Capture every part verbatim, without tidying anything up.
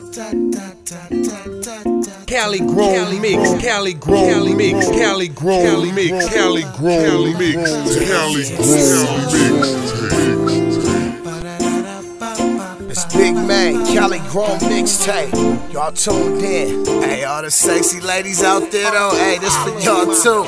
Cali grown mix, Cali grown mix, Cali grown mix, Cali grown mix, Cali grown mix. It's Big Man, Cali grown mixtape. Y'all tuned in. Hey, all the sexy ladies out there though, hey, this for y'all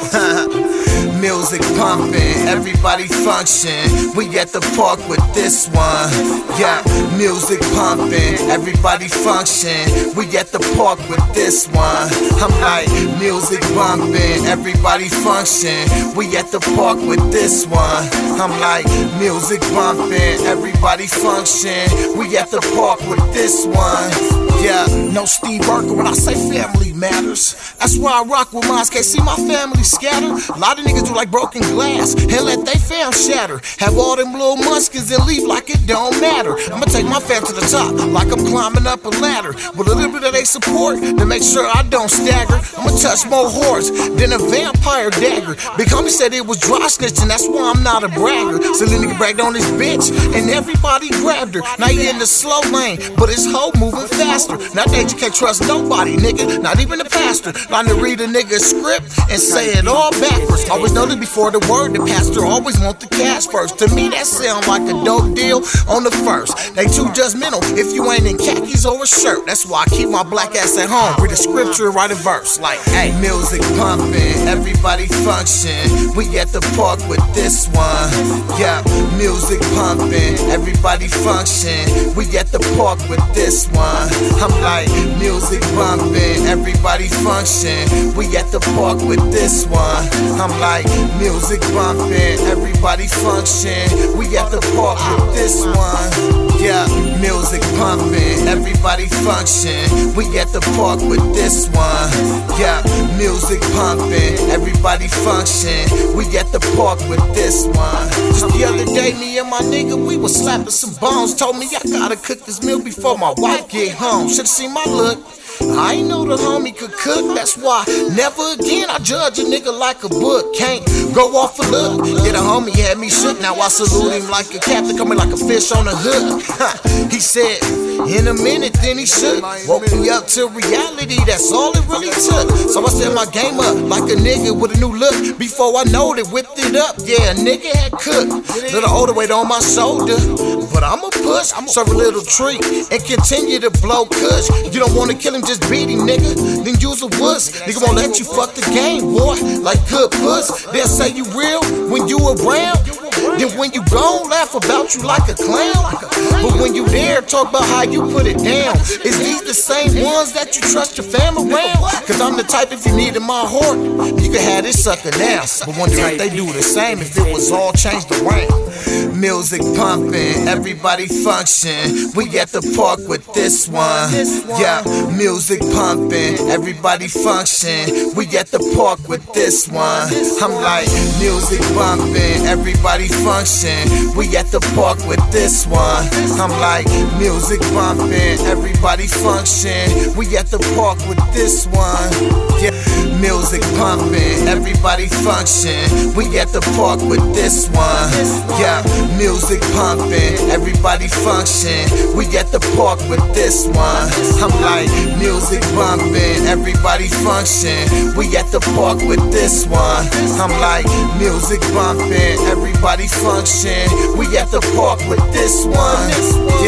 too. Music pumping, everybody function. We at the park with this one. Yeah, music pumping, everybody function. We at the park with this one. I'm like, music bumping, everybody function. We at the park with this one. I'm like, music bumping, everybody function. We at the park with this one. Yeah, no Steve Urkel when I say family matters. That's why I rock with mines. Can't see my family scatter. A lot of niggas do like broken glass and let they fam shatter. Have all them little munchkins and leave like it don't matter. I'ma take my fam to the top like I'm climbing up a ladder. With a little bit of they support to make sure I don't stagger. I'ma touch more whores than a vampire dagger. Big homie said it was dry snitching, that's why I'm not a bragger. So the nigga bragged on his bitch and everybody grabbed her. Now he in the slow lane, but his hoe moving faster. Nowadays you can't trust nobody, nigga, not even the pastor. Line to read a nigga's script and say it all backwards. Always noticed before the word, the pastor always want the cash first. To me that sound like a dope deal on the first. They too judgmental if you ain't in khakis or a shirt. That's why I keep my black ass at home. Read a scripture and write a verse. Like, hey, music pumping, everybody function. We at the park with this one. Yeah, music pumping, everybody function. We at the park with this one. I'm like, music bumping, everybody function. We at the park with this one. I'm like, music bumping, everybody function. We at the park with this one. Yeah, music pumping, everybody function. We at the park with this one. Yeah, music pumping, everybody function. We at the park with this one. Just the other day, me and my nigga, we was slapping some bones. Told me I gotta cook this meal before my wife get home. Should've seen my look. I ain't know the homie could cook, that's why never again I judge a nigga like a book. Can't go off a look. Yeah, the homie had me shook, now I salute him like a captain, coming like a fish on a hook. He said, in a minute, then he shook. Woke me up to reality, that's all it really took. So I set my game up like a nigga with a new look. Before I knowed it, whipped it up, yeah, a nigga had cooked. Little older weight on my shoulder, but I'ma push, serve a little treat, and continue to blow kush. You don't wanna kill him, just beat him, nigga, then use a wuss. Nigga won't let you fuck the game, boy, like good puss. They'll say you real when you around, then when you gone, laugh about you like a clown. But when you there, talk about how you put it down. Is these the same ones that you trust your fam around? Cause I'm the type, if you needed my heart, you could have this sucker now. But wonder if they do the same if it was all changed around. Music pumping, everybody function. We at the park with this one. Yeah, music pumping, everybody function. We at the park with this one. I'm like, music bumping, everybody function. We at the park with this one. I'm like, music bumping, everybody function. We at the park with this one. Yeah, music pumping, everybody function. We at the park with this one. Yeah, music pumping, everybody function. We at the park with this one. I'm like, music bumping, everybody function. We at the park with this one. I'm like, music bumping, everybody function. We at the park with this one.